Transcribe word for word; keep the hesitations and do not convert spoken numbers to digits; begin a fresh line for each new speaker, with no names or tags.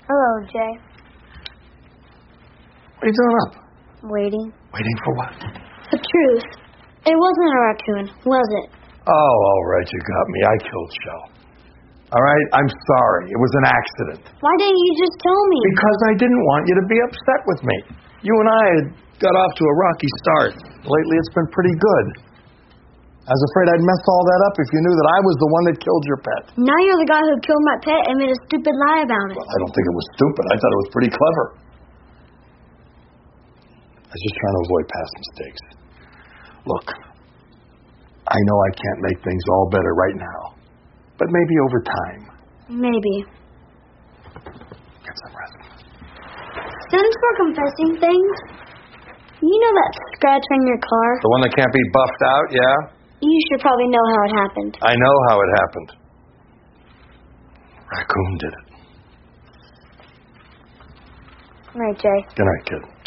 Hello, Jay.
What are you doing up?
Waiting.
Waiting for what?
The truth. It wasn't a raccoon, was it?
Oh, all right, you got me. I killed Shell. All right, I'm sorry. It was an accident.
Why didn't you just tell me?
Because I didn't want you to be upset with me. You and I had got off to a rocky start. Lately, it's been pretty good. I was afraid I'd mess all that up if you knew that I was the one that killed your pet.
Now you're the guy who killed my pet and made a stupid lie about it.
Well, I don't think it was stupid. I thought it was pretty clever. I was just trying to avoid past mistakes. Look, I know I can't make things all better right now, but maybe over time.
Maybe.
Get some rest.
Since we're confessing things, you know that scratch on your car?
The one that can't be buffed out, yeah?
You should probably know how it happened.
I know how it happened. Raccoon did it.
Right, Jay.
Good night, kid.